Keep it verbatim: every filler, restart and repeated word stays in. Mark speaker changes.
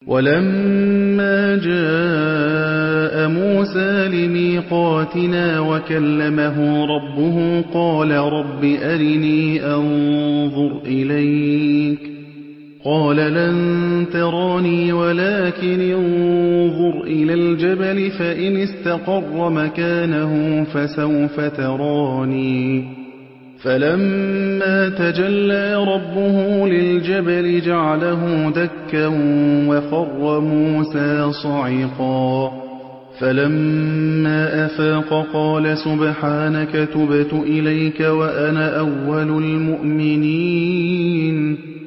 Speaker 1: وَلَمَّا جَاءَ مُوسَىٰ لِمِيقَاتِنَا وَكَلَّمَهُ رَبُّهُ قَالَ رَبِّ أَرِنِي أَنظُرْ إِلَيْكَ ۚ قَالَ لَن تَرَانِي وَلَٰكِنِ انظُرْ إِلَى الْجَبَلِ فَإِنِ اسْتَقَرَّ مَكَانَهُ فَسَوْفَ تَرَانِي ۚ فَلَمَّا تَجَلَّىٰ رَبُّهُ لِلْجَبَلِ جَعَلَهُ دَكًّا وَخَرَّ مُوسَىٰ صَعِقًا ۚ فَلَمَّا أَفَاقَ قَالَ سُبْحَانَكَ تُبْتُ إِلَيْكَ وَأَنَا أَوَّلُ الْمُؤْمِنِينَ